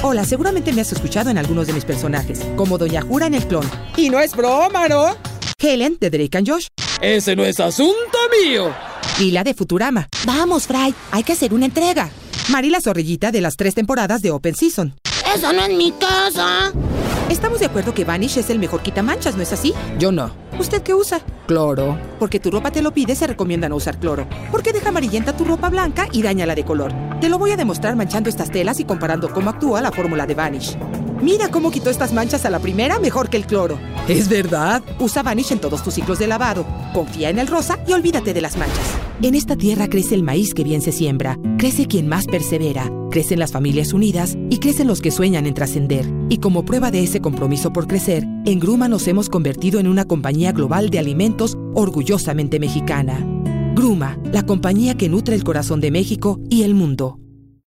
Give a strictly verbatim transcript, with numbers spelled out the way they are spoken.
Hola, seguramente me has escuchado en algunos de mis personajes, como Doña Jura en El Clon. Y no es broma, ¿no? Helen, de Drake and Josh. ¡Ese no es asunto mío! Lila, de Futurama. Vamos, Fry, hay que hacer una entrega. Mari, la zorrillita de las tres temporadas de Open Season. ¡Eso no es mi casa! Estamos de acuerdo que Vanish es el mejor quitamanchas, ¿no es así? Yo no. ¿Usted qué usa? Cloro. Porque tu ropa te lo pide, se recomienda no usar cloro. Porque deja amarillenta tu ropa blanca y dañala de color. Te lo voy a demostrar manchando estas telas y comparando cómo actúa la fórmula de Vanish. Mira cómo quitó estas manchas a la primera mejor que el cloro. ¿Es verdad? Usa Vanish en todos tus ciclos de lavado. Confía en el rosa y olvídate de las manchas. En esta tierra crece el maíz que bien se siembra. Crece quien más persevera. Crecen las familias unidas y crecen los que sueñan en trascender. Y como prueba de ese compromiso por crecer, en Gruma nos hemos convertido en una compañía global de alimentos orgullosamente mexicana. Gruma, la compañía que nutre el corazón de México y el mundo.